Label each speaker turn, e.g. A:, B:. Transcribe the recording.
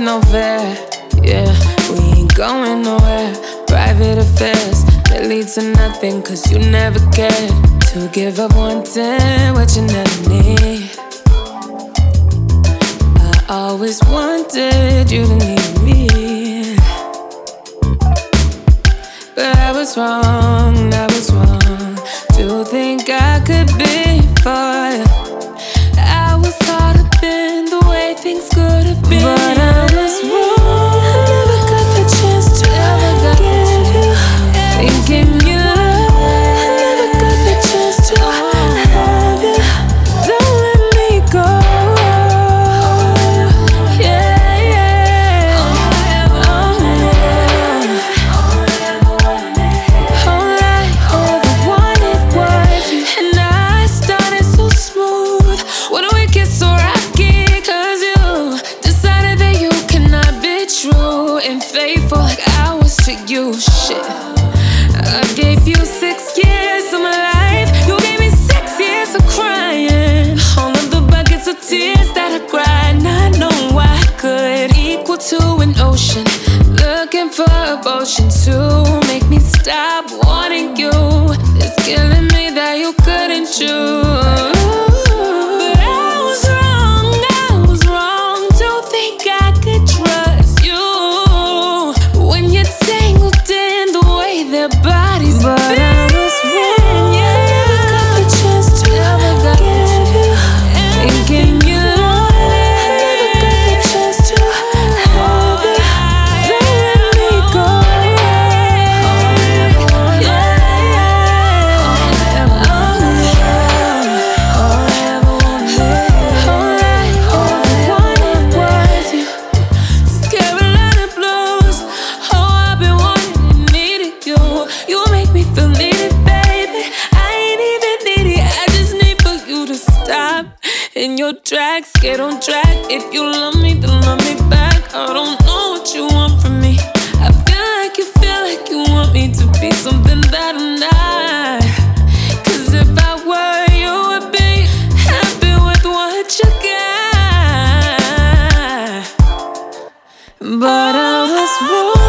A: no fear. Yeah, we ain't going nowhere. Private affairs that lead to nothing, cause you never cared to give up wanting what you never need. I always wanted you to need me, but I was wrong to think I could be for you. I was caught up in the way things could have been, but I was wrong. I never got the chance to give you thinking you loved. I never got the chance to have you. Don't let me go. Yeah, yeah. All I ever wanted was you. And I started so smooth. When we kissed so rocky, cause you decided that you cannot be true and faithful like I was to you. Shit, I gave you 6 years of my life. You gave me 6 years of crying. All of the buckets of tears that I cried, not knowing why I could equal to an ocean. Looking for a potion to make me stop wanting you. It's killing me that you couldn't choose. But I was wrong to think I could trust you when you're tangled in the way their bodies bend. But I was wrong. I never got the chance to give you thinking you loved. I never got the chance to have you. Don't let me go. Carolina blues. Oh, I've been wanting and needing you. You make me feel needed, baby. I ain't even needy. I just need for you to stop in your tracks. Get on track. If you love me, then love me back. I don't know what you want from me. I feel like you want me to be something that I'm not. Cause if I were, you would be happy with what you got. But I was wrong.